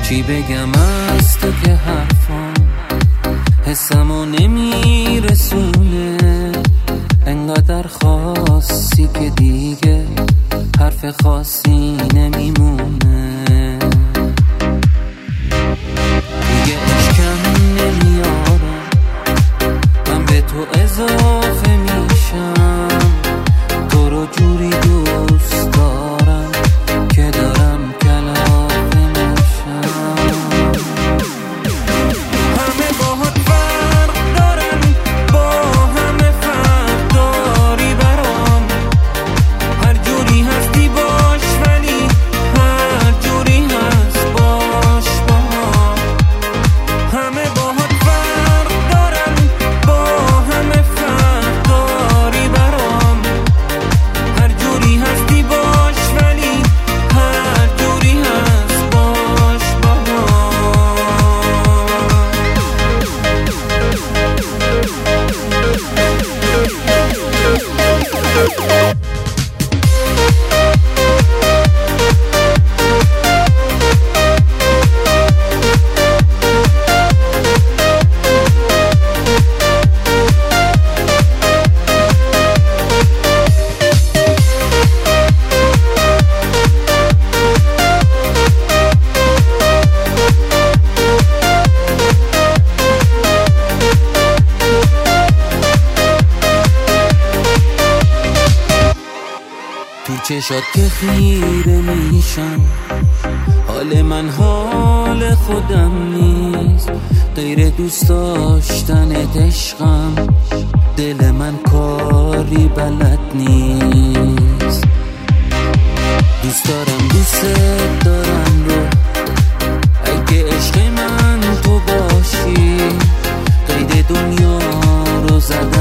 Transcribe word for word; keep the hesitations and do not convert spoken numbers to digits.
چی بگم از تو که حرفام حسمو نمیرسونه، انقدر خاصی که دیگه حرف خاصی نمیمونه. دیگه عشقم نمیارم، من به تو اضافه میشم، تو رو جوری دوست دارم که دارم کلافه میشم. همه باهات فرق دارن، با همه فرق داری برام، هر جوری هستی باش ولی هر جوری هست باش با هم. همه باهات فرق دارن، با همه فرق داری برام، هر جوری هستی باش ولی هر جوری هست باش با هم. تو چشات که خیره میشم، حال من حال خودم نیست، غیر دوست داشتنت عشقم، دل من کاری بلد نیست. دوست دارم دوست دارم رو، اگه عشق من تو باشی، قید دنیا رو زدم